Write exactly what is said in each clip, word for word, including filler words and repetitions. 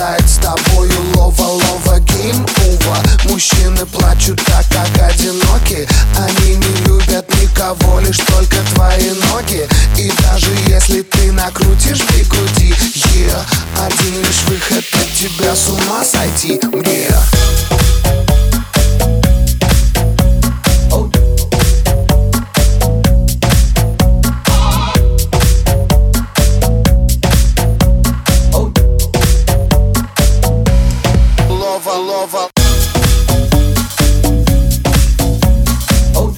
играет с тобою лова-лова, гейм-овер. Мужчины плачут так, как одиноки. Они не любят никого, лишь только твои ноги. И даже если ты накрутишь бигуди, yeah, один лишь выход от тебя с ума сойти мне. Lova, oh.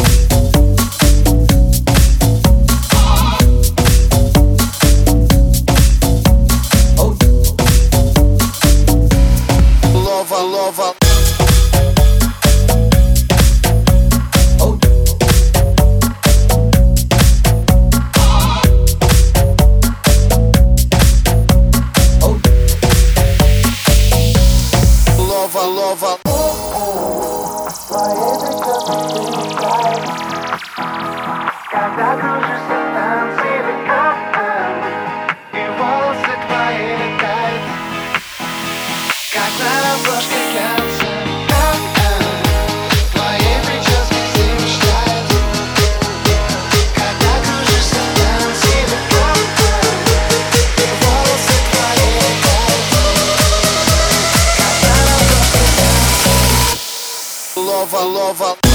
Oh. Lova, lova. Oh. Oh. Lova, lova. Когда кружишься в танце, и волосы твои летают, как на обложке глянца. В твоей прическе все мечтают. Когда кружишься в танце, и волосы твои летают, как на обложке глянца. Lova, lova.